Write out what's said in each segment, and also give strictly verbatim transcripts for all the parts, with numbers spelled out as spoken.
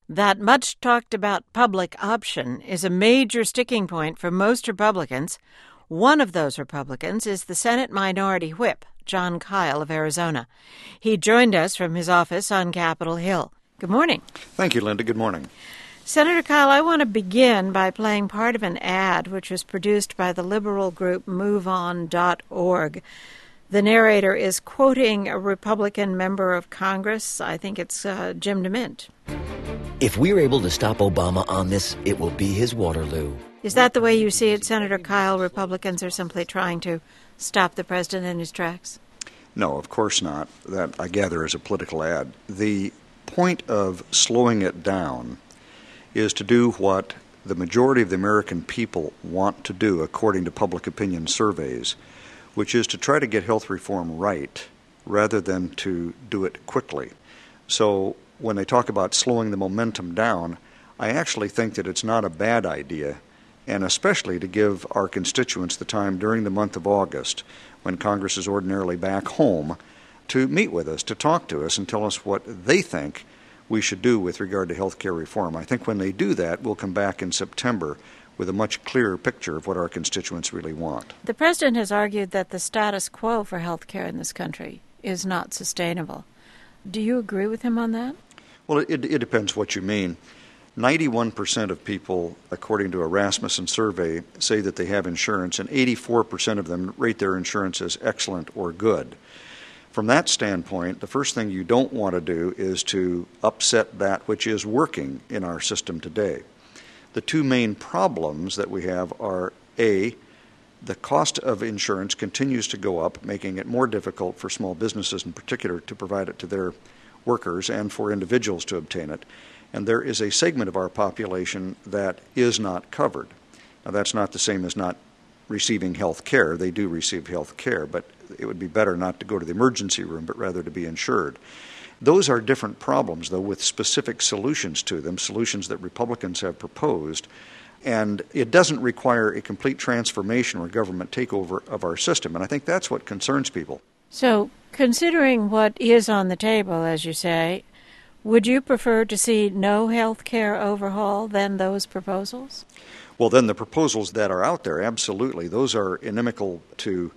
That much-talked-about public option is a major sticking point for most Republicans. One of those Republicans is the Senate Minority Whip, Jon Kyl of Arizona. He joined us from his office on Capitol Hill. Good morning. Thank you, Linda. Good morning. Senator Kyl, I want to begin by playing part of an ad which was produced by the liberal group move on dot org. The narrator is quoting a Republican member of Congress. I think it's uh, Jim DeMint. If we're able to stop Obama on this, it will be his Waterloo. Is that the way you see it, Senator Kyl? Republicans are simply trying to stop the president in his tracks? No, of course not. That, I gather, is a political ad. The point of slowing it down is to do what the majority of the American people want to do, according to public opinion surveys, which is to try to get health reform right rather than to do it quickly. So when they talk about slowing the momentum down, I actually think that it's not a bad idea, and especially to give our constituents the time during the month of August, when Congress is ordinarily back home, to meet with us, to talk to us, and tell us what they think we should do with regard to health care reform. I think when they do that, we'll come back in September with a much clearer picture of what our constituents really want. The president has argued that the status quo for health care in this country is not sustainable. Do you agree with him on that? Well, it, it depends what you mean. ninety-one percent of people, according to a Rasmussen survey, say that they have insurance, and eighty-four percent of them rate their insurance as excellent or good. From that standpoint, the first thing you don't want to do is to upset that which is working in our system today. The two main problems that we have are, A, the cost of insurance continues to go up, making it more difficult for small businesses in particular to provide it to their workers and for individuals to obtain it. And there is a segment of our population that is not covered. Now, that's not the same as not receiving health care. They do receive health care, but it would be better not to go to the emergency room, but rather to be insured. Those are different problems, though, with specific solutions to them, solutions that Republicans have proposed. And it doesn't require a complete transformation or government takeover of our system. And I think that's what concerns people. So, considering what is on the table, as you say, would you prefer to see no health care overhaul than those proposals? Well, then the proposals that are out there, absolutely. Those are inimical to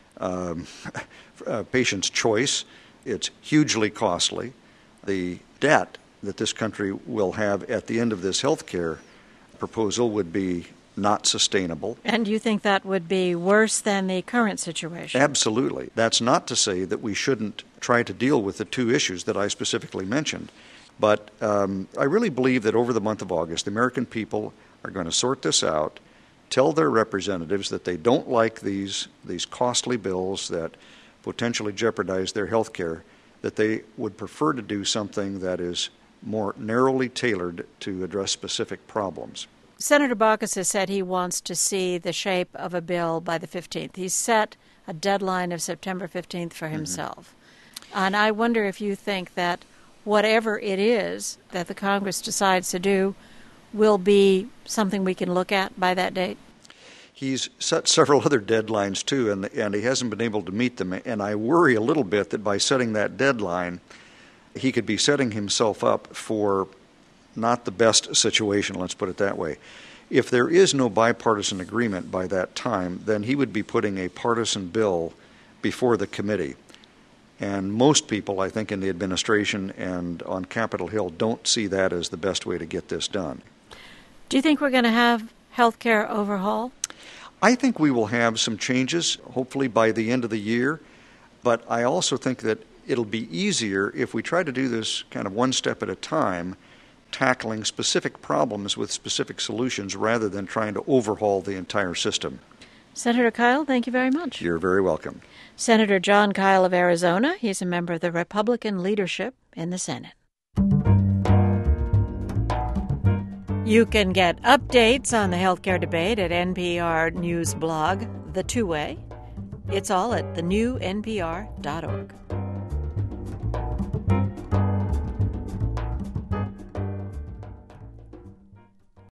um, uh, patients' choice. It's hugely costly. The debt that this country will have at the end of this health care proposal would be not sustainable. And you think that would be worse than the current situation? Absolutely. That's not to say that we shouldn't try to deal with the two issues that I specifically mentioned. But um, I really believe that over the month of August, the American people are going to sort this out, tell their representatives that they don't like these, these costly bills that potentially jeopardize their health care, that they would prefer to do something that is more narrowly tailored to address specific problems. Senator Baucus has said he wants to see the shape of a bill by the fifteenth. He's set a deadline of September fifteenth for himself. Mm-hmm. And I wonder if you think that whatever it is that the Congress decides to do will be something we can look at by that date? He's set several other deadlines, too, and, and he hasn't been able to meet them. And I worry a little bit that by setting that deadline, he could be setting himself up for not the best situation, let's put it that way. If there is no bipartisan agreement by that time, then he would be putting a partisan bill before the committee. And most people, I think, in the administration and on Capitol Hill don't see that as the best way to get this done. Do you think we're going to have health care overhaul? I think we will have some changes, hopefully by the end of the year. But I also think that it'll be easier if we try to do this kind of one step at a time, tackling specific problems with specific solutions rather than trying to overhaul the entire system. Senator Kyl, thank you very much. You're very welcome. Senator Jon Kyl of Arizona. He's a member of the Republican leadership in the Senate. You can get updates on the healthcare debate at N P R News blog, The Two-Way. It's all at the new N P R dot org.